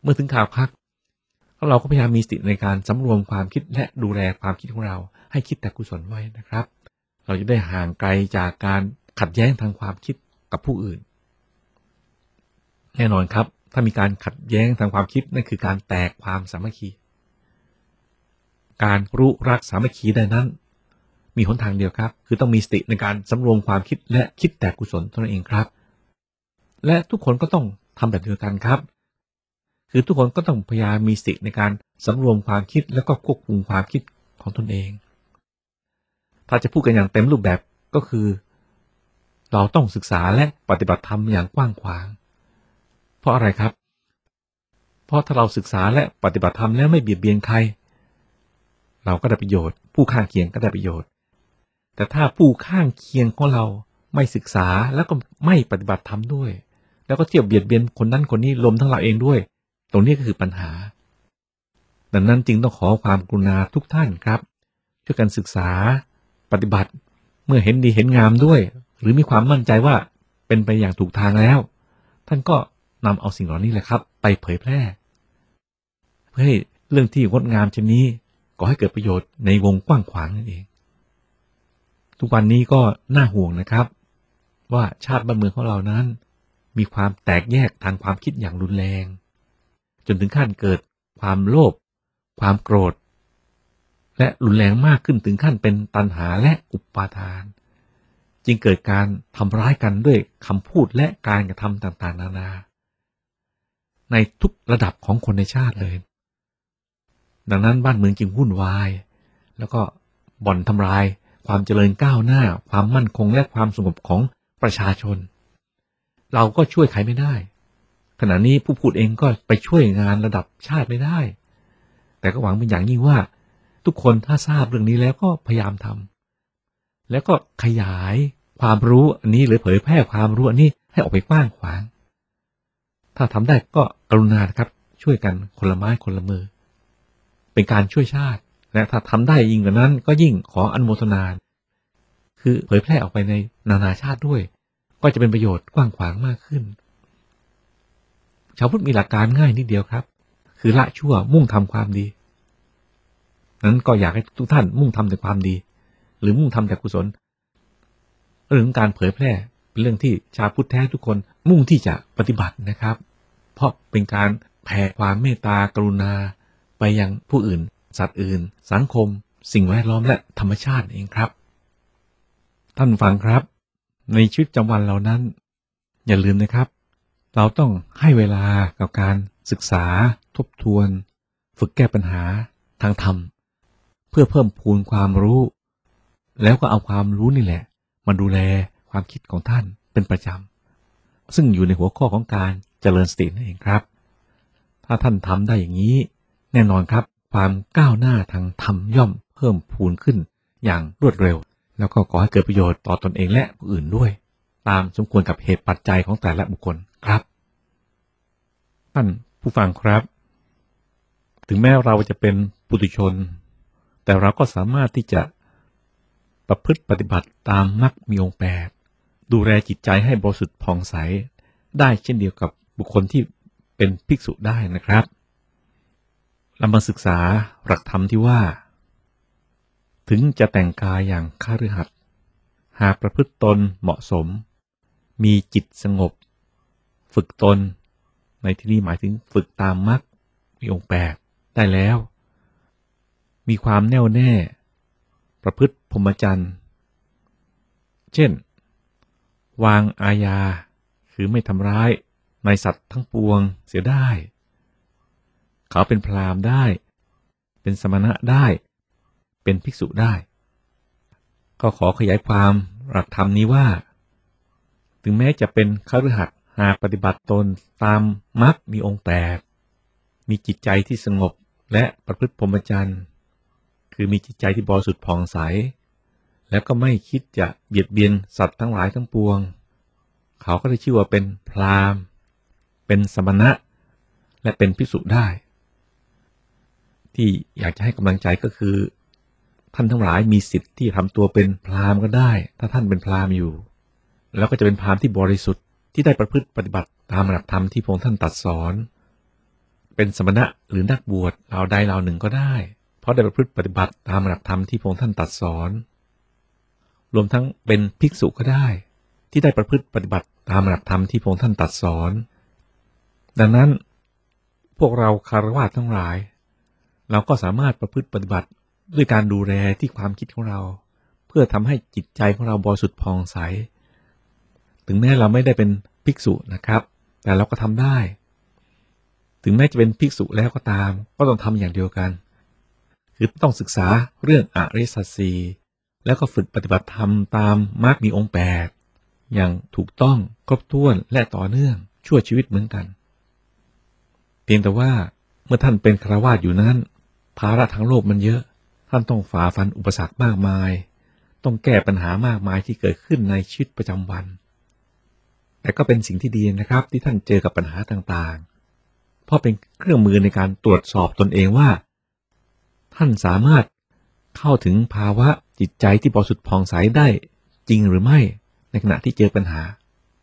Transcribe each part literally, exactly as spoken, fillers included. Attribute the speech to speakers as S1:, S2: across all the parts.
S1: เมื่อถึงข่าวพักเราก็พยายามมีสติในการสำรวมความคิดและดูแลความคิดของเราให้คิดแต่กุศลไว้นะครับเราจะได้ห่างไกลจากการขัดแย้งทางความคิดกับผู้อื่นแน่นอนครับถ้ามีการขัดแย้งทางความคิดนั่นคือการแตกความสามัคคีการรู้รักสามัคคีได้นั้นมีหนทางเดียวครับคือต้องมีสติในการสำรวมความคิดและคิดแต่กุศลเท่านั้นเองครับและทุกคนก็ต้องทำแบบเดียวกันครับคือทุกคนก็ต้องพยายามมีสติในการสำรวมความคิดและก็ควบคุมความคิดของตนเองถ้าจะพูดกันอย่างเต็มรูปแบบก็คือเราต้องศึกษาและปฏิบัติธรรมอย่างกว้างขวางเพราะอะไรครับเพราะถ้าเราศึกษาและปฏิบัติธรรมแล้วไม่เบียดเบียนใครเราก็ได้ประโยชน์ผู้ข้างเคียงก็ได้ประโยชน์แต่ถ้าผู้ข้างเคียงของเราไม่ศึกษาแล้วก็ไม่ปฏิบัติธรรมด้วยแล้วก็เที่ยวเบียดเบียนคนนั้นคนนี้รวมทั้งเราเองด้วยตรงนี้ก็คือปัญหาดังนั้นจึงต้องขอความกรุณาทุกท่านครับช่วยกันศึกษาปฏิบัติเมื่อเห็นดีเห็นงามด้วยหรือมีความมั่นใจว่าเป็นไปอย่างถูกทางแล้วท่านก็นำเอาสิ่งเหล่านี้แหละครับไปเผยแพร่เพื่อให้เรื่องที่งดงามเช่นนี้ก่อให้เกิดประโยชน์ในวงกว้างขวางนั่นเองทุกวันนี้ก็น่าห่วงนะครับว่าชาติบ้านเมืองของเรานั้นมีความแตกแยกทางความคิดอย่างรุนแรงจนถึงขั้นเกิดความโลภความโกรธและรุนแรงมากขึ้นถึงขั้นเป็นตัณหาและอุปาทานจึงเกิดการทำร้ายกันด้วยคำพูดและการกระทำต่างๆนานาในทุกระดับของคนในชาติเลยดังนั้นบ้านเมืองจึงวุ่นวายแล้วก็บ่อนทำลายความเจริญก้าวหน้าความมั่นคงและความสงบของประชาชนเราก็ช่วยใครไม่ได้ขณะนี้ผู้พูดเองก็ไปช่วยงานระดับชาติไม่ได้แต่ก็หวังเป็นอย่างยิ่งว่าทุกคนถ้าทราบเรื่องนี้แล้วก็พยายามทำแล้วก็ขยายความรู้อันนี้หรือเผยแพร่ความรู้อันนี้ให้ออกไปกว้างขวางถ้าทำได้ก็กรุณาครับช่วยกันคนละไม้คนละมือเป็นการช่วยชาติและถ้าทำได้ยิ่งกว่านั้นก็ยิ่งขออนุโมทนาคือเผยแพร่ออกไปในนานาชาติด้วยก็จะเป็นประโยชน์กว้างขวางมากขึ้นชาวพุทธมีหลักการง่ายนิดเดียวครับคือละชั่วมุ่งทำความดีนั้นก็อยากให้ทุกท่านมุ่งทำแต่ความดีหรือมุ่งทำแต่กุศลเรื่องการเผยแพร่เป็นเรื่องที่ชาวพุทธแท้ทุกคนมุ่งที่จะปฏิบัตินะครับเพราะเป็นการแผ่ความเมตตากรุณาไปยังผู้อื่นสัตว์อื่นสังคมสิ่งแวดล้อมและธรรมชาติเองครับท่านฟังครับในชีวิตประจำวันเรานั้นอย่าลืมนะครับเราต้องให้เวลากับการศึกษาทบทวนฝึกแก้ปัญหาทางธรรมเพื่อเพิ่มพูนความรู้แล้วก็เอาความรู้นี่แหละมาดูแลความคิดของท่านเป็นประจำซึ่งอยู่ในหัวข้อของการเจริญสตินั่นเองครับถ้าท่านทำได้อย่างนี้แน่นอนครับความก้าวหน้าทางธรรมย่อมเพิ่มพูนขึ้นอย่างรวดเร็วแล้วก็ก่อให้เกิดประโยชน์ต่อตนเองและผู้อื่นด้วยตามสมควรกับเหตุปัจจัยของแต่ละบุคคลครับท่านผู้ฟังครับถึงแม้เราจะเป็นปุถุชนแต่เราก็สามารถที่จะประพฤติปฏิบัติตามมรรคมีองค์แปดดูแลจิตใจให้บริสุทธิ์ผ่องใสได้เช่นเดียวกับบุคคลที่เป็นภิกษุได้นะครับเรามาศึกษาหลักธรรมที่ว่าถึงจะแต่งกายอย่างคฤหัสถ์หากประพฤติตนเหมาะสมมีจิตสงบฝึกตนในที่นี้หมายถึงฝึกตามมรรคมีองค์แปดได้แล้วมีความแน่วแน่ประพฤติพรหมจรรย์เช่นวางอาญาคือไม่ทำร้ายในสัตว์ทั้งปวงเสียได้เขาเป็นพราหมณ์ได้เป็นสมณะได้เป็นภิกษุได้ก็ขอขยายความหลักธรรมนี้ว่าถึงแม้จะเป็นคฤหัสถ์หากปฏิบัติตนตามมรรคมีองค์แปดมีจิตใจที่สงบและประพฤติพรหมจรรย์คือมีจิตใจที่บริสุทธิ์ผ่องใสแล้วก็ไม่คิดจะเบียดเบียนสัตว์ทั้งหลายทั้งปวงเขาก็ได้ชื่อว่าเป็นพราหมณ์เป็นสมณะและเป็นภิกษุได้ที่อยากจะให้กำลังใจก็คือท่านทั้งหลายมีสิทธิ์ที่ทำตัวเป็นพราหมณ์ก็ได้ถ้าท่านเป็นพราหมณ์อยู่แล้วก็จะเป็นพราหมณ์ที่บริสุทธิ์ที่ได้ประพฤติปฏิบัติตามหลักธรรมที่พระองค์ท่านตรัสสอนไปเป็นสมณะหรือนักบวชเหล่าใดเหล่าหนึ่งก็ได้เพราะได้ประพฤติปฏิบัติตามหลักธรรมที่พระองค์ท่านตรัสสอนรวมทั้งเป็นภิกษุก็ได้ที่ได้ประพฤติปฏิบัติตามหลักธรรมที่พระองค์ท่านตรัสสอนดังนั้นพวกเราคฤหัสถ์ทั้งหลายเราก็สามารถประพฤติปฏิบัติด้วยการดูแลที่ความคิดของเราเพื่อทำให้จิตใจของเราบริสุทธิ์ผ่องใสถึงแม้เราไม่ได้เป็นภิกษุนะครับแต่เราก็ทำได้ถึงแม้จะเป็นภิกษุแล้วก็ตามก็ต้องทำอย่างเดียวกันคือต้องศึกษาเรื่องอริยสัจสี่แล้วก็ฝึกปฏิบัติธรรมตามมรรคมีองค์แปดอย่างถูกต้องครบถ้วนและต่อเนื่องชั่วชีวิตเหมือนกันเพียงแต่ว่าเมื่อท่านเป็นฆราวาสอยู่นั้นภาระทางโลกมันเยอะท่านต้องฝ่าฟันอุปสรรคมากมายต้องแก้ปัญหามากมายที่เกิดขึ้นในชีวิตประจำวันแต่ก็เป็นสิ่งที่ดีนะครับที่ท่านเจอกับปัญหาต่างๆเพราะเป็นเครื่องมือในการตรวจสอบตนเองว่าท่านสามารถเข้าถึงภาวะจิตใจที่บริสุทธิ์ผ่องใสได้จริงหรือไม่ในขณะที่เจอปัญหา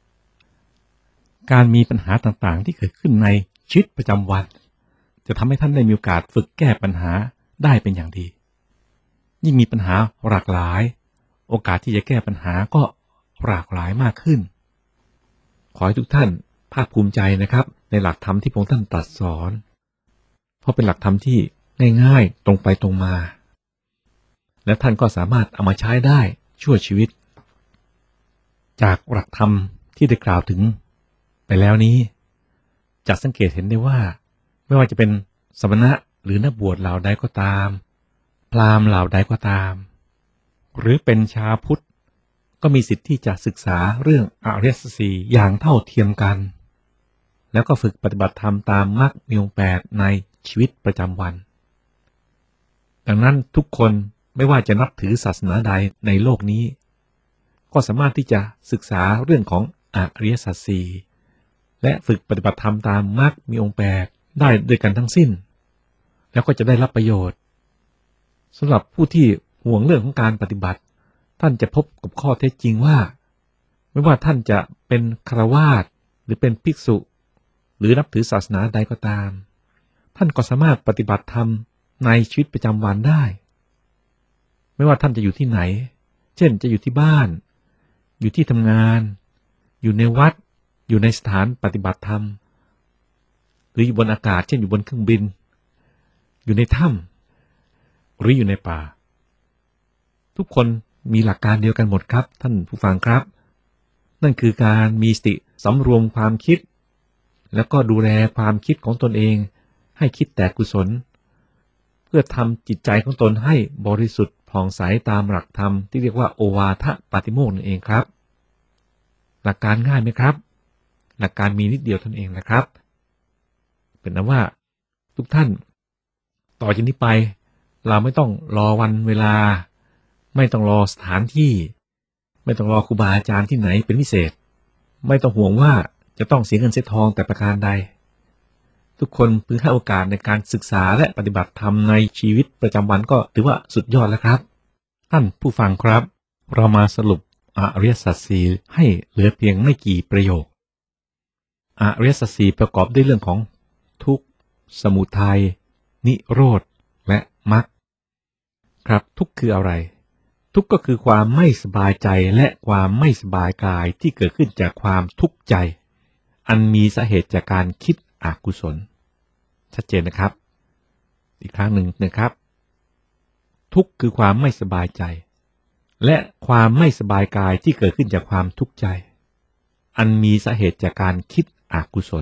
S1: การมีปัญหาต่างๆที่เกิดขึ้นในชีวิตประจำวันจะทำให้ท่านได้มีโอกาสฝึกแก้ปัญหาได้เป็นอย่างดียิ่งมีปัญหาหลากหลายโอกาสที่จะแก้ปัญหาก็หลากหลายมากขึ้นขอให้ทุกท่านภาคภูมิใจนะครับในหลักธรรมที่พระองค์ท่านตรัสสอนเพราะเป็นหลักธรรมที่ง่ายๆตรงไปตรงมาและท่านก็สามารถเอามาใช้ได้ชั่วชีวิตจากหลักธรรมที่ได้กล่าวถึงไปแล้วนี้จะสังเกตเห็นได้ว่าไม่ว่าจะเป็นสมณะหรือนักบวชเหล่าใดก็ตามพราหมณ์เหล่าใดก็ตามหรือเป็นชาวพุทธก็มีสิทธิ์ที่จะศึกษาเรื่องอริยสัจสี่อย่างเท่าเทียมกันแล้วก็ฝึกปฏิบัติธรรมตามมรรคมีองค์แปดในชีวิตประจำวันดังนั้นทุกคนไม่ว่าจะนับถือศาสนาใดในโลกนี้ก็สามารถที่จะศึกษาเรื่องของอริยสัจสี่และฝึกปฏิบัติธรรมตามมรรคมีองค์แปดได้ด้วยกันทั้งสิ้นแล้วก็จะได้รับประโยชน์สำหรับผู้ที่ห่วงเรื่องของการปฏิบัติท่านจะพบกับข้อเท็จจริงว่าไม่ว่าท่านจะเป็นฆราวาสหรือเป็นภิกษุหรือนับถือศาสนาใดก็ตามท่านก็สามารถปฏิบัติธรรมในชีวิตประจำวันได้ไม่ว่าท่านจะอยู่ที่ไหนเช่นจะอยู่ที่บ้านอยู่ที่ทำงานอยู่ในวัดอยู่ในสถานปฏิบัติธรรมหรืออยู่บนอากาศเช่นอยู่บนเครื่องบินอยู่ในถ้ำหรืออยู่ในป่าทุกคนมีหลักการเดียวกันหมดครับท่านผู้ฟังครับนั่นคือการมีสติสำรวมความคิดแล้วก็ดูแลความคิดของตนเองให้คิดแต่กุศลเพื่อทำจิตใจของตนให้บริสุทธิ์ผ่องใสตามหลักธรรมที่เรียกว่าโอวาทปาติโมกข์นั่นเองครับหลักการง่ายไหมครับหลักการมีนิดเดียวเท่านั้นเองนะครับเป็นนั้นว่าทุกท่านต่อจากนี้ไปเราไม่ต้องรอวันเวลาไม่ต้องรอสถานที่ไม่ต้องรอครูบาอาจารย์ที่ไหนเป็นพิเศษไม่ต้องห่วงว่าจะต้องเสียเงินเสียทองแต่ประการใดทุกคนพึงให้โอกาสในการศึกษาและปฏิบัติธรรมในชีวิตประจำวันก็ถือว่าสุดยอดแล้วครับท่านผู้ฟังครับเรามาสรุปอริยสัจสี่ให้เหลือเพียงไม่กี่ประโยคอริยสัจสี่ประกอบด้วยเรื่องของทุกข์สมุทัยนิโรธและมรรคครับทุกข์คืออะไรทุกข์ก็คือความไม่สบายใจและความไม่สบายกายที่เกิดขึ้นจากความทุกข์ใจอันมีสาเหตุจากการคิดอกุศลชัดเจนนะครับอีกครั้งหนึ่งนะครับทุกข์คือความไม่สบายใจและความไม่สบายกายที่เกิดขึ้นจากความทุกข์ใจอันมีสาเหตุจากการคิดอกุศล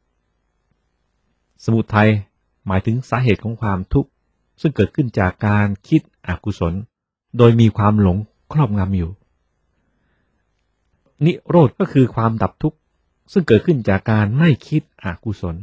S1: สมุทัยหมายถึงสาเหตุของความทุกข์ซึ่งเกิดขึ้นจากการคิดอกุศลโดยมีความหลงครอบงำอยู่นิโรธก็คือความดับทุกข์ซึ่งเกิดขึ้นจากการไม่คิดอกุศล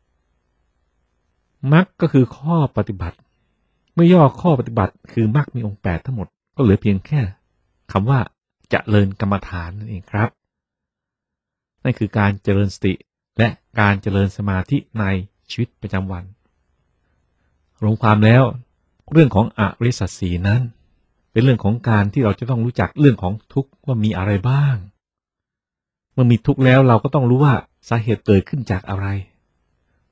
S1: มรรคก็คือข้อปฏิบัติเมื่อย่อข้อปฏิบัติคือมรรคมีองค์แปดทั้งหมดก็เหลือเพียงแค่คำว่าเจริญกรรมฐานนั่นเองครับนั่นคือการเจริญสติและการเจริญสมาธิในชีวิตประจำวันรวมความแล้วเรื่องของอริยสัจสี่นั้นเป็นเรื่องของการที่เราจะต้องรู้จักเรื่องของทุกข์ว่ามีอะไรบ้างเมื่อมีทุกข์แล้วเราก็ต้องรู้ว่าสาเหตุเกิดขึ้นจากอะไร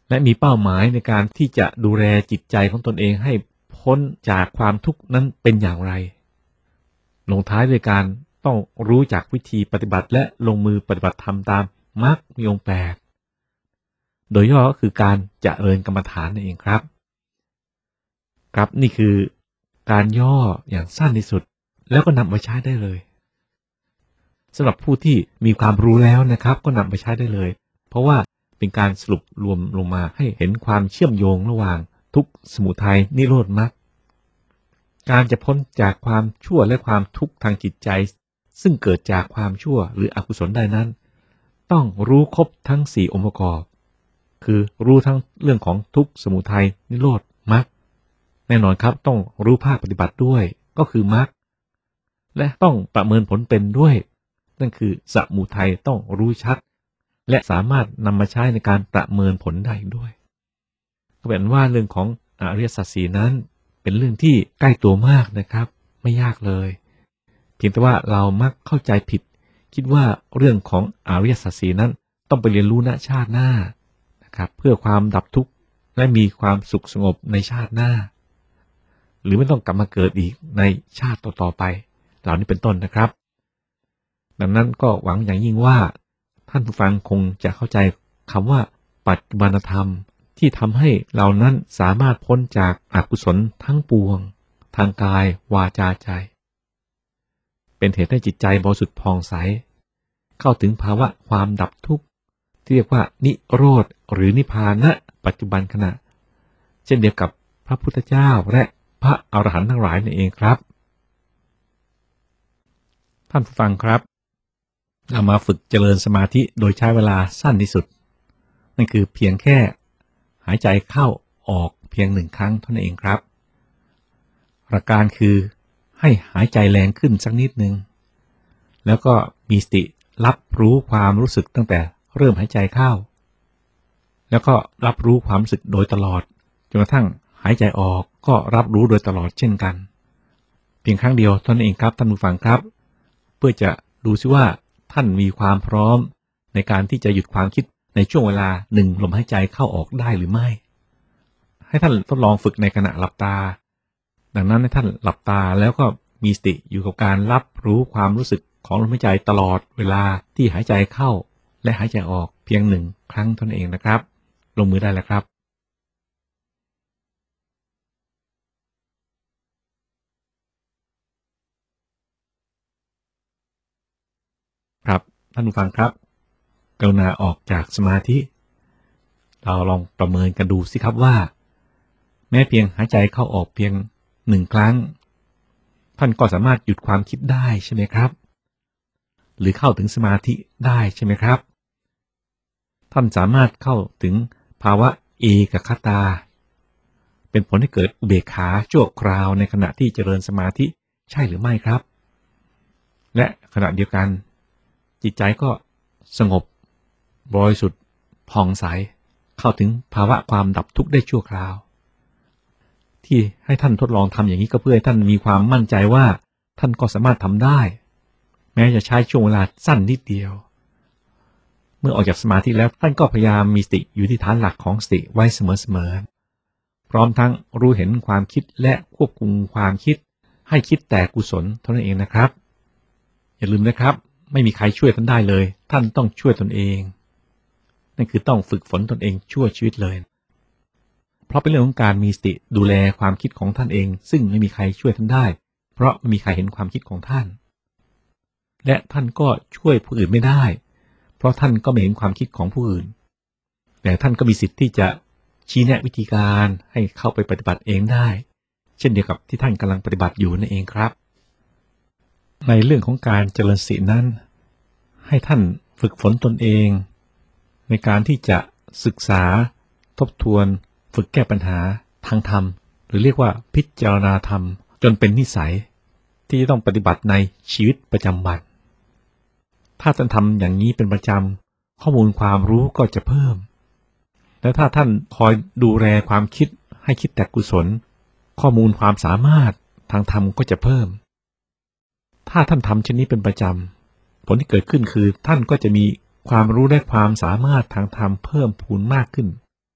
S1: และมีเป้าหมายในการที่จะดูแลจิตใจของตนเองให้พ้นจากความทุกข์นั้นเป็นอย่างไรลงท้ายด้วยการต้องรู้จักวิธีปฏิบัติและลงมือปฏิบัติธรรมตามมรรคมีองค์แปดโดยย่อก็คือการเจริญกรรมฐานนั่นเองครับครับนี่คือการย่ออย่างสั้นที่สุดแล้วก็นำมาใช้ได้เลยสำหรับผู้ที่มีความรู้แล้วนะครับก็นำไปใช้ได้เลยเพราะว่าเป็นการสรุปรวมลงมาให้เห็นความเชื่อมโยงระหว่างทุกข์สมุทัยนิโรธมรรคการจะพ้นจากความชั่วและความทุกข์ทางจิตใจซึ่งเกิดจากความชั่วหรืออกุศลใดนั้นต้องรู้ครบทั้งสี่องค์ประกอบคือรู้ทั้งเรื่องของทุกข์สมุทัยนิโรธมรรคแน่นอนครับต้องรู้ภาคปฏิบัติด้วยก็คือมรรคและต้องประเมินผลเป็นด้วยนั่นคือสมุทัยต้องรู้ชัดและสามารถนำมาใช้ในการประเมินผลได้ด้วยก็เป็นว่าเรื่องของอริยสัจสี่นั้นเป็นเรื่องที่ใกล้ตัวมากนะครับไม่ยากเลยเพียงแต่ว่าเรามักเข้าใจผิดคิดว่าเรื่องของอริยสัจสี่นั้นต้องไปเรียนรู้ณชาติหน้านะครับเพื่อความดับทุกข์และมีความสุขสงบในชาติหน้าหรือไม่ต้องกลับมาเกิดอีกในชาติต่อๆไปเหล่านี้เป็นต้นนะครับดังนั้นก็หวังอย่างยิ่งว่าท่านผู้ฟังคงจะเข้าใจคำว่าปัจจุบันธรรมที่ทำให้เรานั้นสามารถพ้นจากอกุศลทั้งปวงทางกายวาจาใจเป็นเหตุให้จิตใจบริสุทธิ์ผ่องใสเข้าถึงภาวะความดับทุกข์ที่เรียกว่านิโรธหรือนิพพานณปัจจุบันขณะเช่นเดียวกับพระพุทธเจ้าและพระอรหันต์ทั้งหลายนั่นเองครับท่านผู้ฟังครับเรามาฝึกเจริญสมาธิโดยใช้เวลาสั้นที่สุดนั่นคือเพียงแค่หายใจเข้าออกเพียงหนึ่งครั้งเท่านั้นเองครับหลักการคือให้หายใจแรงขึ้นสักนิดนึงแล้วก็มีสติรับรู้ความรู้สึกตั้งแต่เริ่มหายใจเข้าแล้วก็รับรู้ความรู้สึกโดยตลอดจนกระทั่งหายใจออกก็รับรู้โดยตลอดเช่นกันเพียงครั้งเดียวเท่านั้นเองครับท่านผู้ฟังครับเพื่อจะดูซิว่าท่านมีความพร้อมในการที่จะหยุดความคิดในช่วงเวลาหนึ่งลมหายใจเข้าออกได้หรือไม่ให้ท่านทดลองฝึกในขณะหลับตาดังนั้นให้ท่านหลับตาแล้วก็มีสติอยู่กับการรับรู้ความรู้สึกของลมหายใจตลอดเวลาที่หายใจเข้าและหายใจออกเพียงหนึ่งครั้งเท่านั้นเองนะครับลงมือได้แล้วครับครับท่านผู้ฟังครับกรุณาออกจากสมาธิเราลองประเมินกันดูสิครับว่าแม้เพียงหายใจเข้าออกเพียงหนึ่งครั้งท่านก็สามารถหยุดความคิดได้ใช่ไหมครับหรือเข้าถึงสมาธิได้ใช่ไหมครับท่านสามารถเข้าถึงภาวะเอกคตาเป็นผลให้เกิดอุเบกขาชั่วคราวในขณะที่เจริญสมาธิใช่หรือไม่ครับและขณะเดียวกันจิตใจก็สงบบริสุทธิ์ผ่องใสเข้าถึงภาวะความดับทุกข์ได้ชั่วคราวที่ให้ท่านทดลองทำอย่างนี้ก็เพื่อให้ท่านมีความมั่นใจว่าท่านก็สามารถทำได้แม้จะใช้ช่วงเวลาสั้นนิดเดียวเมื่อออกจากสมาธิแล้วท่านก็พยายามมีสติอยู่ที่ฐานหลักของสติไว้เสมอๆพร้อมทั้งรู้เห็นความคิดและควบคุมความคิดให้คิดแต่กุศลเท่านั้นเองนะครับอย่าลืมนะครับไม่มีใครช่วยท่านได้เลยท่านต้องช่วยตนเองนั่นคือต้องฝึกฝนตนเองชั่วชีวิตเลยเพราะเป็นเรื่องของการมีสติดูแลความคิดของท่านเองซึ่งไม่มีใครช่วยท่านได้เพราะไม่มีใครเห็นความคิดของท่านและท่านก็ช่วยผู้อื่นไม่ได้เพราะท่านก็ไม่เห็นความคิดของผู้อื่นแต่ท่านก็มีสิทธิ์ที่จะชี้แนะวิธีการให้เข้าไปปฏิบัติเองได้เช่นเดียวกับที่ท่านกำลังปฏิบัติอยู่นั่นเองครับในเรื่องของการเจริญสตินั้นให้ท่านฝึกฝนตนเองในการที่จะศึกษาทบทวนฝึกแก้ปัญหาทางธรรมหรือเรียกว่าพิจารณาธรรมจนเป็นนิสัยที่จะต้องปฏิบัติในชีวิตประจำวันถ้าท่านทำอย่างนี้เป็นประจำข้อมูลความรู้ก็จะเพิ่มและถ้าท่านคอยดูแลความคิดให้คิดแต่กุศลข้อมูลความสามารถทางธรรมก็จะเพิ่มถ้าท่านทำเช่นนี้เป็นประจำผลที่เกิดขึ้นคือท่านก็จะมีความรู้และความสามารถทางธรรมเพิ่มพูนมากขึ้น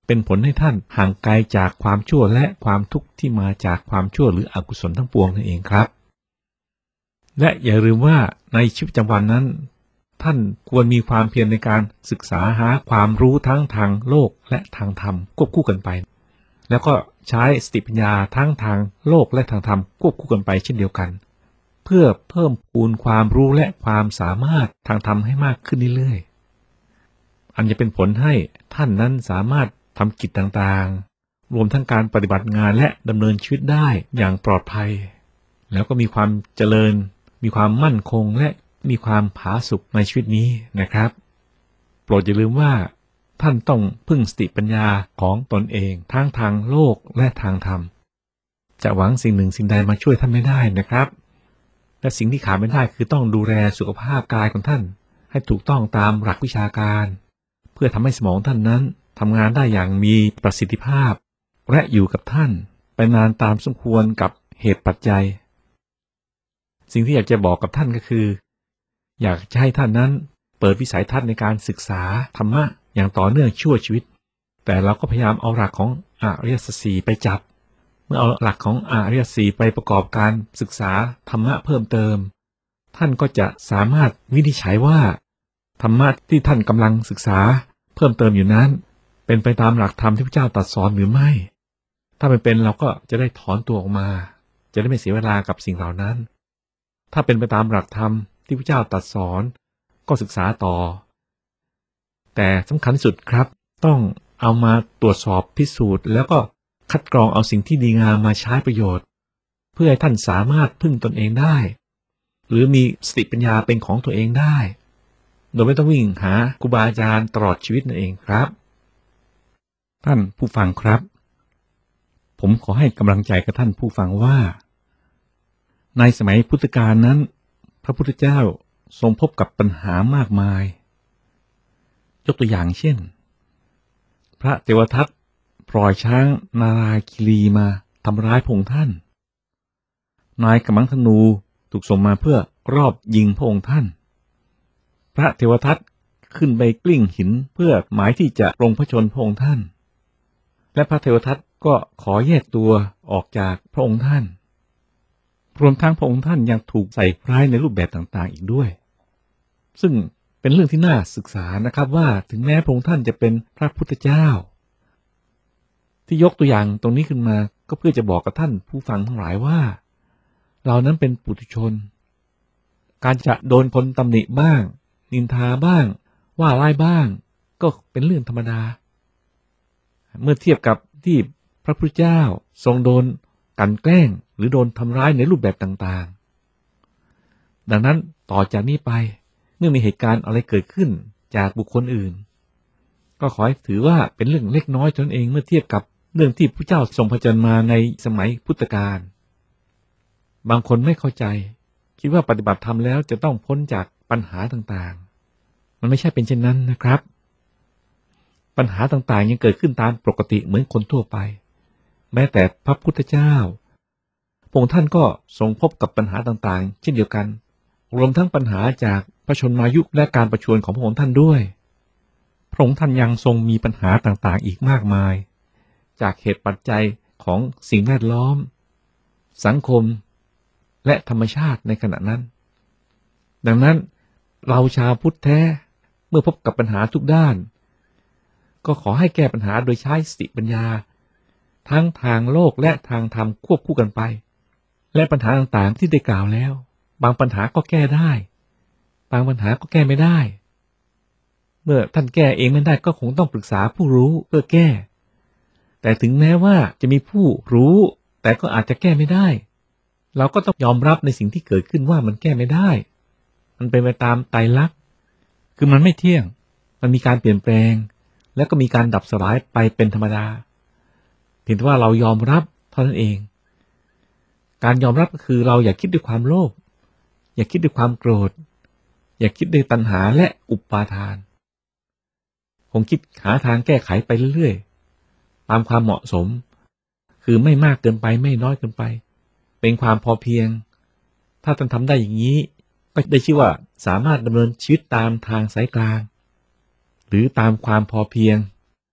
S1: เป็นผลให้ท่านห่างไกลจากความชั่วและความทุกข์ที่มาจากความชั่วหรืออกุศลทั้งปวงนั่นเองครับและอย่าลืมว่าในชีวิตประจำวันนั้นท่านควรมีความเพียรในการศึกษาหาความรู้ทั้งทางโลกและทางธรรมควบคู่กันไปแล้วก็ใช้สติปัญญาทั้งทางโลกและทางธรรมควบคู่กันไปเช่นเดียวกันเพื่อเพิ่มพูนความรู้และความสามารถทางธรรมให้มากขึ้นเรื่อยๆอันจะเป็นผลให้ท่านนั้นสามารถทำกิจต่างๆรวมทั้งการปฏิบัติงานและดำเนินชีวิตได้อย่างปลอดภัยแล้วก็มีความเจริญมีความมั่นคงและมีความผาสุกในชีวิตนี้นะครับโปรดอย่าลืมว่าท่านต้องพึ่งสติปัญญาของตนเองทั้งทางโลกและทางธรรมจะหวังสิ่งหนึ่งสิ่งใดมาช่วยท่านไม่ได้นะครับและสิ่งที่ขาดไม่ได้คือต้องดูแลสุขภาพกายของท่านให้ถูกต้องตามหลักวิชาการเพื่อทำให้สมองท่านนั้นทำงานได้อย่างมีประสิทธิภาพและอยู่กับท่านไปนานตามสมควรกับเหตุปัจจัยสิ่งที่อยากจะบอกกับท่านก็คืออยากจะให้ท่านนั้นเปิดวิสัยทัศน์ในการศึกษาธรรมะอย่างต่อเนื่องชั่วชีวิตแต่เราก็พยายามเอาหลักของอริยสัจสี่ไปจับเมื่อเอาหลักของอริยสัจสี่ไปประกอบการศึกษาธรรมะเพิ่มเติมท่านก็จะสามารถวินิจฉัยว่าธรรมะที่ท่านกำลังศึกษาเพิ่มเติมอยู่นั้นเป็นไปตามหลักธรรมที่พระเจ้าตรัสสอนหรือไม่ถ้าไม่เป็นเราก็จะได้ถอนตัวออกมาจะได้ไม่เสียเวลากับสิ่งเหล่านั้นถ้าเป็นไปตามหลักธรรมที่พระเจ้าตรัสสอนก็ศึกษาต่อแต่สำคัญที่สุดครับต้องเอามาตรวจสอบพิสูจน์แล้วก็คัดกรองเอาสิ่งที่ดีงามมาใช้ประโยชน์เพื่อให้ท่านสามารถพึ่งตนเองได้หรือมีสติปัญญาเป็นของตัวเองได้โดยไม่ต้องวิ่งหาครูบาอาจารย์ตลอดชีวิตนั่นเองครับท่านผู้ฟังครับผมขอให้กำลังใจกับท่านผู้ฟังว่าในสมัยพุทธกาลนั้นพระพุทธเจ้าทรงพบกับปัญหามากมายยกตัวอย่างเช่นพระเทวทัตปล่อยช้างนาราคิรีมาทำร้ายพระองค์ท่านนายกำมังธนูถูกส่งมาเพื่อรอบยิงพระองค์ท่านพระเทวทัตขึ้นไปกลิ้งหินเพื่อหมายที่จะปลงพระชนม์พระองค์ท่านและพระเทวทัตก็ขอแยกตัวออกจากพระองค์ท่านรวมทั้งพระองค์ท่านยังถูกใส่ร้ายในรูปแบบต่างๆอีกด้วยซึ่งเป็นเรื่องที่น่าศึกษานะครับว่าถึงแม้พระองค์ท่านจะเป็นพระพุทธเจ้าที่ยกตัวอย่างตรงนี้ขึ้นมาก็เพื่อจะบอกกับท่านผู้ฟังทั้งหลายว่าเรานั้นเป็นปุถุชนการจะโดนคนตำหนิบ้างนินทาบ้างว่าร้ายบ้างก็เป็นเรื่องธรรมดาเมื่อเทียบกับที่พระพุทธเจ้าทรงโดนกลั่นแกล้งหรือโดนทำร้ายในรูปแบบต่างๆดังนั้นต่อจากนี้ไปเมื่อมีเหตุการณ์อะไรเกิดขึ้นจากบุคคลอื่นก็ขอให้ถือว่าเป็นเรื่องเล็กน้อยตนเองเมื่อเทียบกับเรื่องที่พระเจ้าทรงผจญมาในสมัยพุทธกาลบางคนไม่เข้าใจคิดว่าปฏิบัติธรรมแล้วจะต้องพ้นจากปัญหาต่างๆมันไม่ใช่เป็นเช่นนั้นนะครับปัญหาต่างๆยังเกิดขึ้นตามปกติเหมือนคนทั่วไปแม้แต่พระพุทธเจ้าพระองค์ท่านก็ทรงพบกับปัญหาต่างๆเช่นเดียวกันรวมทั้งปัญหาจากพระชนมายุและการประชวรของพระองค์ท่านด้วยพระองค์ท่านยังทรงมีปัญหาต่างๆอีกมากมายจากเหตุปัจจัยของสิ่งแวดล้อมสังคมและธรรมชาติในขณะนั้นดังนั้นเราชาวพุทธแท้เมื่อพบกับปัญหาทุกด้านก็ขอให้แก้ปัญหาโดยใช้สติปัญญาทั้งทางโลกและทางธรรมควบคู่กันไปและปัญหาต่างๆที่ได้กล่าวแล้วบางปัญหาก็แก้ได้บางปัญหาก็แก้ไม่ได้เมื่อท่านแก้เองไม่ได้ก็คงต้องปรึกษาผู้รู้เพื่อแก้แต่ถึงแม้ว่าจะมีผู้รู้แต่ก็อาจจะแก้ไม่ได้เราก็ต้องยอมรับในสิ่งที่เกิดขึ้นว่ามันแก้ไม่ได้มันเป็นไปตามไตรลักษณ์คือมันไม่เที่ยงมันมีการเปลี่ยนแปลงแล้วก็มีการดับสลายไปเป็นธรรมดาเพียงแต่ว่าเรายอมรับเท่านั้นเองการยอมรับก็คือเราอย่าคิดด้วยความโลภอย่าคิดด้วยความโกรธอย่าคิดด้วยตัณหาและอุปาทานคงคิดหาทางแก้ไขไปเรื่อยๆตามความเหมาะสมคือไม่มากเกินไปไม่น้อยเกินไปเป็นความพอเพียงถ้าท่านทำได้อย่างนี้ก็ได้ชื่อว่าสามารถดำเนินชีวิตตามทางสายกลางหรือตามความพอเพียง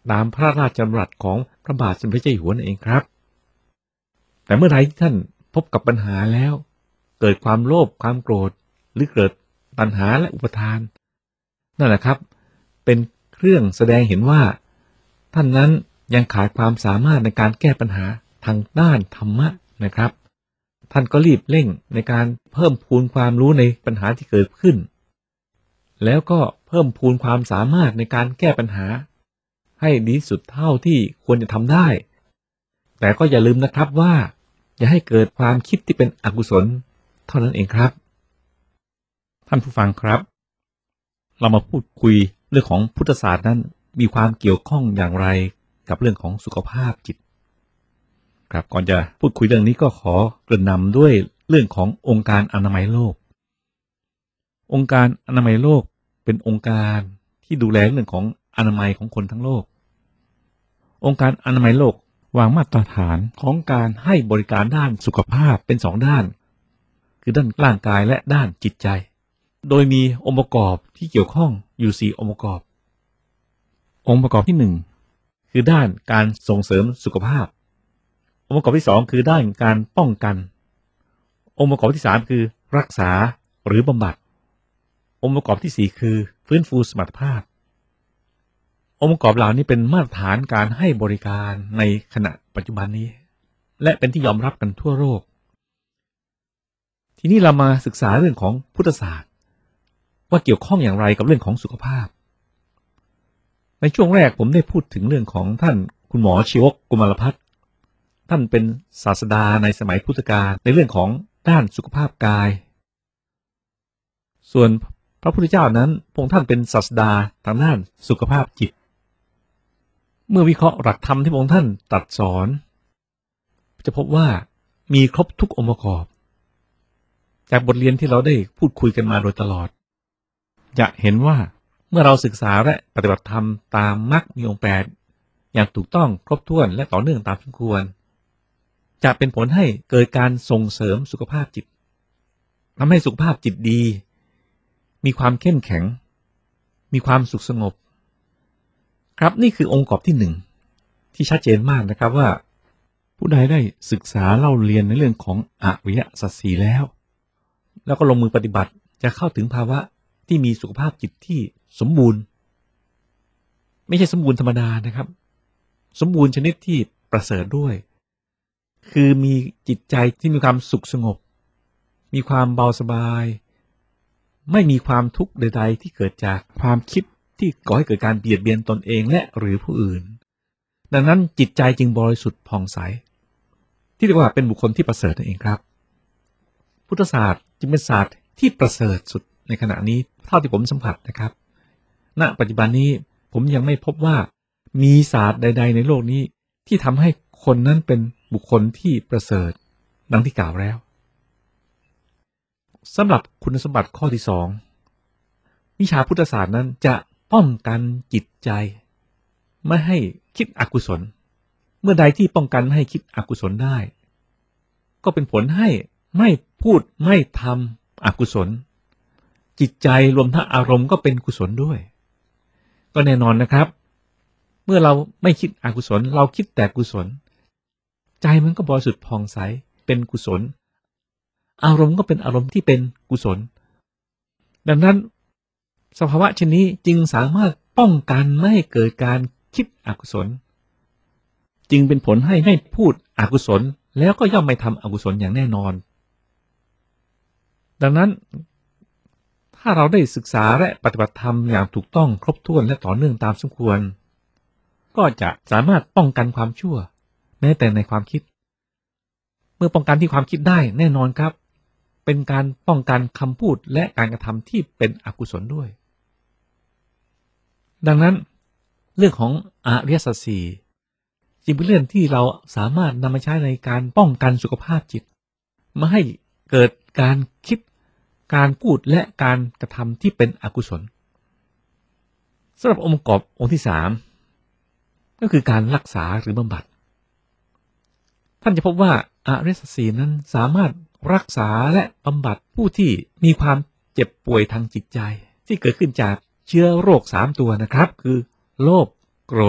S1: ตามพระราชดำรัสของพระบาทสมเด็จพระเจ้าอยู่หัวนั่นเองครับแต่เมื่อไรที่ท่านพบกับปัญหาแล้วเกิดความโลภความโกรธหรือเกิดตัณหาและอุปทานนั่นแหละครับเป็นเครื่องแสดงเห็นว่าท่านนั้นยังขาดความสามารถในการแก้ปัญหาทางด้านธรรมะนะครับท่านก็รีบเร่งในการเพิ่มพูนความรู้ในปัญหาที่เกิดขึ้นแล้วก็เพิ่มพูนความสามารถในการแก้ปัญหาให้ดีสุดเท่าที่ควรจะทำได้แต่ก็อย่าลืมนะครับว่าอย่าให้เกิดความคิดที่เป็นอกุศลเท่านั้นเองครับท่านผู้ฟังครับเรามาพูดคุยเรื่องของพุทธศาสตร์นั้นมีความเกี่ยวข้องอย่างไรกับเรื่องของสุขภาพจิตครับก่อนจะพูดคุยเรื่องนี้ก็ขอเกริ่นนำด้วยเรื่องขององค์การอนามัยโลกองค์การอนามัยโลกเป็นองค์การที่ดูแลเรื่องของอนามัยของคนทั้งโลกองค์การอนามัยโลกวางมาตรฐานของการให้บริการด้านสุขภาพเป็นสองด้านคือด้านร่างกายและด้านจิตใจโดยมีองค์ประกอบที่เกี่ยวข้องอยู่สี่องค์ประกอบองค์ประกอบที่หนึ่งคือด้านการส่งเสริมสุขภาพองค์ประกอบที่สองคือด้านการป้องกันองค์ประกอบที่สามคือรักษาหรือบำบัดองค์ประกอบที่สี่คือฟื้นฟูสมรรถภาพองค์ประกอบเหล่านี้เป็นมาตรฐานการให้บริการในขณะปัจจุบันนี้และเป็นที่ยอมรับกันทั่วโลกทีนี้เรามาศึกษาเรื่องของพุทธศาสตร์ว่าเกี่ยวข้องอย่างไรกับเรื่องของสุขภาพในช่วงแรกผมได้พูดถึงเรื่องของท่านคุณหมอชีวกกุมารพัฒน์ท่านเป็นศาสดาในสมัยพุทธกาลในเรื่องของด้านสุขภาพกายส่วนพระพุทธเจ้านั้นพระองค์ท่านเป็นศาสดาทางด้านสุขภาพจิตเมื่อวิเคราะห์หลักธรรมที่พระองค์ท่านตรัสสอนจะพบว่ามีครบทุกองค์ประกอบจากบทเรียนที่เราได้พูดคุยกันมาโดยตลอดจะเห็นว่าเมื่อเราศึกษาและปฏิบัติธรรมตามมรรคมีองค์แปดอย่างถูกต้องครบถ้วนและต่อเนื่องตามสมควรจะเป็นผลให้เกิดการส่งเสริมสุขภาพจิตทำให้สุขภาพจิตดีมีความเข้มแข็งมีความสุขสงบครับนี่คือองค์ประกอบที่หนึ่งที่ชัดเจนมากนะครับว่าผู้ใดได้ศึกษาเล่าเรียนในเรื่องของอริยสัจสี่แล้วแล้วก็ลงมือปฏิบัติจะเข้าถึงภาวะที่มีสุขภาพจิตที่สมบูรณ์ไม่ใช่สมบูรณ์ธรรมดานะครับสมบูรณ์ชนิดที่ประเสริฐด้วยคือมีจิตใจที่มีความสุขสงบมีความเบาสบายไม่มีความทุกข์ใดๆที่เกิดจากความคิดที่ก่อให้เกิดการเบียดเบียนตนเองและหรือผู้อื่นดังนั้นจิตใจจึงบริสุทธิ์ผ่องใสที่เรียกว่าเป็นบุคคลที่ประเสริฐนั่นเองครับพุทธศาสตร์จึงเป็นศาสตร์ที่ประเสริฐสุดในขณะนี้เท่าที่ผมสัมผัสนะครับณปัจจุบันนี้ผมยังไม่พบว่ามีศาสตร์ใดๆในโลกนี้ที่ทำให้คนนั้นเป็นบุคคลที่ประเสริฐดังที่กล่าวแล้วสำหรับคุณสมบัติข้อที่สองวิชาพุทธศาสตร์นั้นจะป้องกันจิตใจไม่ให้คิดอกุศลเมื่อใดที่ป้องกันไม่ให้คิดอกุศลได้ก็เป็นผลให้ไม่พูดไม่ทำอกุศลจิตใจรวมทั้งอารมณ์ก็เป็นกุศลด้วยก็แน่นอนนะครับเมื่อเราไม่คิดอกุศลเราคิดแต่กุศลใจมันก็บริสุทธิ์ผ่องใสเป็นกุศลอารมณ์ก็เป็นอารมณ์ที่เป็นกุศลดังนั้นสภาวะเช่นนี้จึงสามารถป้องกันไม่ให้เกิดการคิดอกุศลจึงเป็นผลให้ไม่พูดอกุศลแล้วก็ย่อมไม่ทำอกุศลอย่างแน่นอนดังนั้นถ้าเราได้ศึกษาและปฏิบัติธรรมอย่างถูกต้องครบถ้วนและต่อเนื่องตามสมควรก็จะสามารถป้องกันความชั่วแม้แต่ในความคิดเมื่อป้องกันที่ความคิดได้แน่นอนครับเป็นการป้องกันคำพูดและการกระทำที่เป็นอกุศลด้วยดังนั้นเรื่องของอริยสัจสี่จึงเป็นเรื่องที่เราสามารถนำมาใช้ในการป้องกันสุขภาพจิตไม่ให้เกิดการคิดการพูดและการกระทำที่เป็นอกุศลสำหรับองค์ประกอบองค์ที่สามก็คือการรักษาหรือบำบัดท่านจะพบว่าอริยสัจสี่นั้นสามารถรักษาและบำบัดผู้ที่มีความเจ็บป่วยทางจิตใจที่เกิดขึ้นจากเชื้อโรคสามตัวนะครับคือโลภโกรธ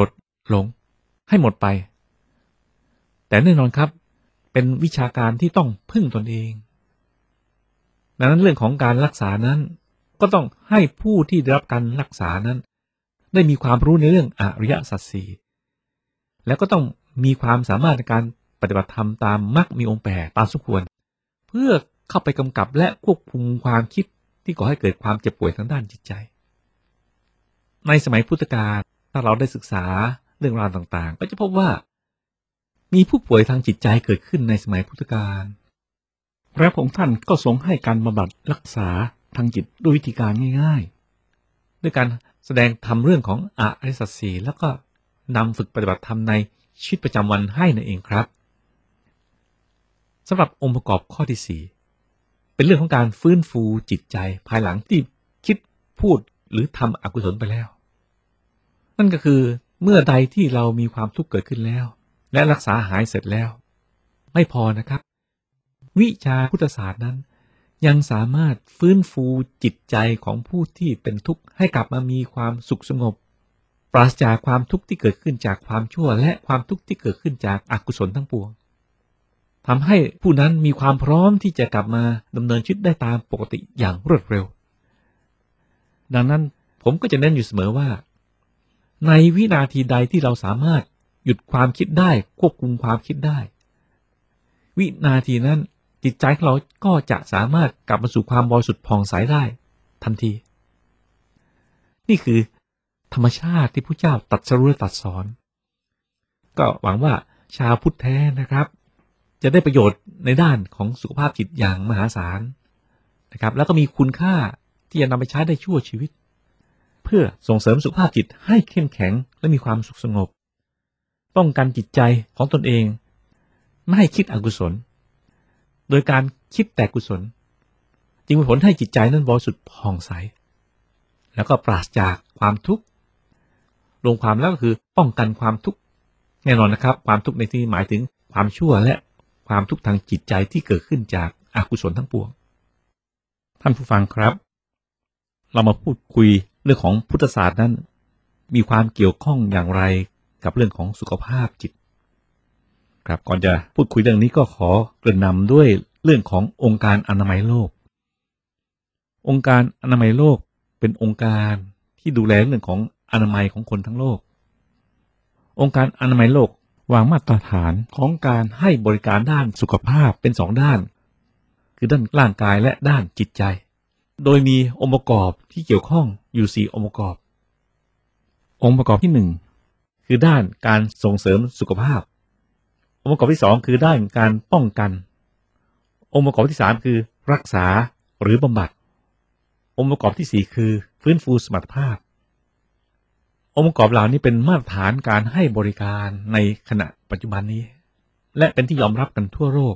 S1: หลงให้หมดไปแต่แน่นอนครับเป็นวิชาการที่ต้องพึ่งตนเองดังนั้นเรื่องของการรักษานั้นก็ต้องให้ผู้ที่ได้รับการรักษานั้นได้มีความรู้ในเรื่องอริยสัจสี่แล้วก็ต้องมีความสามารถในการปฏิบัติธรรมตามมรรคมีองค์แปดตามสมควรเพื่อเข้าไปกำกับและควบคุมความคิดที่ก่อให้เกิดความเจ็บป่วยทางด้านจิตใจในสมัยพุทธกาลถ้าเราได้ศึกษาเรื่องราวต่างๆก็จะพบว่ามีผู้ป่วยทางจิตใจเกิดขึ้นในสมัยพุทธกาลพระองค์ท่านก็ทรงให้การบำบัดรักษาทางจิตด้วยวิธีการง่ายๆด้วยการแสดงทำเรื่องของอริยสัจสี่แล้วก็นำฝึกปฏิบัติธรรมในชีวิตประจำวันให้นั่นเองครับสำหรับองค์ประกอบข้อที่สี่เป็นเรื่องของการฟื้นฟูจิตใจภายหลังที่คิดพูดหรือทำอกุศลไปแล้วนั่นก็คือเมื่อใดที่เรามีความทุกข์เกิดขึ้นแล้วและรักษาหายเสร็จแล้วไม่พอนะครับวิชาพุทธศาสตร์นั้นยังสามารถฟื้นฟูจิตใจของผู้ที่เป็นทุกข์ให้กลับมามีความสุขสงบปราศจากความทุกข์ที่เกิดขึ้นจากความชั่วและความทุกข์ที่เกิดขึ้นจากอกุศลทั้งปวงทำให้ผู้นั้นมีความพร้อมที่จะกลับมาดำเนินชีวิตได้ตามปกติอย่างรวดเร็วดังนั้นผมก็จะเน้นอยู่เสมอว่าในวินาทีใดที่เราสามารถหยุดความคิดได้ควบคุมความคิดได้วินาทีนั้นจิตใจของเราก็จะสามารถกลับมาสู่ความบริสุทธิ์ผ่องใสได้ทันทีนี่คือธรรมชาติที่พระเจ้าตรัสรู้และตรัสสอนก็หวังว่าชาวพุทธแท้นะครับจะได้ประโยชน์ในด้านของสุขภาพจิตอย่างมหาศาลนะครับแล้วก็มีคุณค่าที่จะนำไปใช้ได้ชั่วชีวิตเพื่อส่งเสริมสุขภาพจิตให้เข้มแข็งและมีความสุขสงบป้องกันจิตใจของตนเองไม่ให้คิดอกุศลโดยการคิดแต่กุศลจึงมีผลให้จิตใจนั้นบริสุทธิ์ผ่องใสแล้วก็ปราศจากความทุกข์รวมความแล้วก็คือป้องกันความทุกข์แน่นอนนะครับความทุกข์ในที่นี้หมายถึงความชั่วและความทุกข์ทางจิตใจที่เกิดขึ้นจากอกุศลทั้งปวงท่านผู้ฟังครับเรามาพูดคุยเรื่องของพุทธศาสตร์นั้นมีความเกี่ยวข้องอย่างไรกับเรื่องของสุขภาพจิตครับก่อนจะพูดคุยเรื่องนี้ก็ขอเกริ่นนำด้วยเรื่องขององค์การอนามัยโลกองค์การอนามัยโลกเป็นองค์การที่ดูแลเรื่องของอนามัยของคนทั้งโลกองค์การอนามัยโลกวางมาตรฐานของการให้บริการด้านสุขภาพเป็นสองด้านคือด้านร่างกายและด้านจิตใจโดยมีองค์ประกอบที่เกี่ยวข้องอยู่สี่องค์ประกอบองค์ประกอบที่หนึ่งคือด้านการส่งเสริมสุขภาพองค์ประกอบที่สองคือด้านการป้องกันองค์ประกอบที่สามคือรักษาหรือบำบัดองค์ประกอบที่สี่คือฟื้นฟูสมรรถภาพองค์ประกอบเหล่านี้เป็นมาตรฐานการให้บริการในขณะปัจจุบันนี้และเป็นที่ยอมรับกันทั่วโลก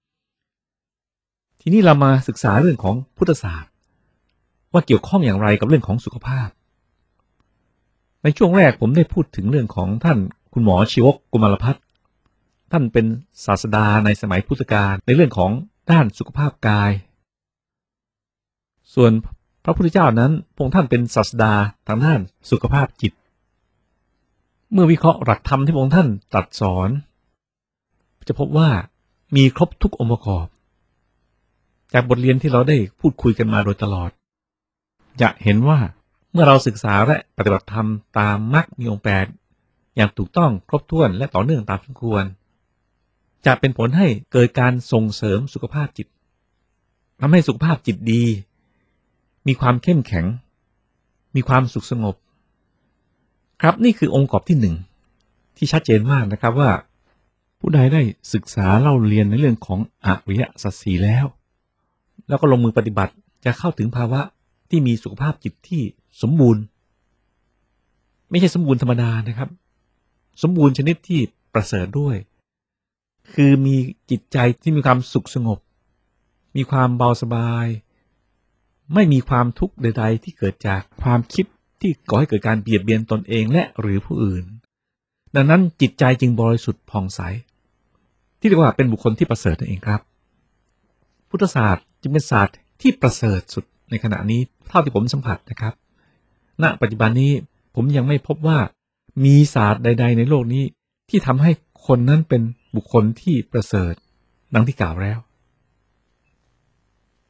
S1: ทีนี้เรามาศึกษาเรื่องของพุทธศาสตร์ว่าเกี่ยวข้องอย่างไรกับเรื่องของสุขภาพในช่วงแรกผมได้พูดถึงเรื่องของท่านคุณหมอชีวกกุมารพัฒน์ท่านเป็นศาสดาในสมัยพุทธกาลในเรื่องของด้านสุขภาพกายส่วนพระพุทธเจ้านั้นพระองค์ท่านเป็นศาสดาทางด้านสุขภาพจิตเมื่อวิเคราะห์หลักธรรมที่พระองค์ท่านตรัสสอนจะพบว่ามีครบทุกองค์ประกอบจากบทเรียนที่เราได้พูดคุยกันมาโดยตลอดจะเห็นว่าเมื่อเราศึกษาและปฏิบัติธรรมตามมรรคมีองค์แปดอย่างถูกต้องครบถ้วนและต่อเนื่องตามสมควรจะเป็นผลให้เกิดการส่งเสริมสุขภาพจิตทำให้สุขภาพจิตดีมีความเข้มแข็งมีความสุขสงบครับนี่คือองค์ประกอบที่หนึ่งที่ชัดเจนมากนะครับว่าผู้ใดได้ศึกษาเล่าเรียนในเรื่องของอริยสัจสี่แล้วแล้วก็ลงมือปฏิบัติจะเข้าถึงภาวะที่มีสุขภาพจิตที่สมบูรณ์ไม่ใช่สมบูรณ์ธรรมดานะครับสมบูรณ์ชนิดที่ประเสริฐด้วยคือมีจิตใจที่มีความสุขสงบมีความเบาสบายไม่มีความทุกข์ใดๆที่เกิดจากความคิดที่ก่อให้เกิดการเบียดเบียนตนเองและหรือผู้อื่นดังนั้นจิตใจจึงบริสุทธิ์ผ่องใสที่เรียกว่าเป็นบุคคลที่ประเสริฐนั่นเองครับพุทธศาสตร์จึงเป็นศาสตร์ที่ประเสริฐสุดในขณะนี้เท่าที่ผมสัมผัสนะครับณปัจจุบันนี้ผมยังไม่พบว่ามีศาสตร์ใดๆในโลกนี้ที่ทำให้คนนั้นเป็นบุคคลที่ประเสริฐดังที่กล่าวแล้ว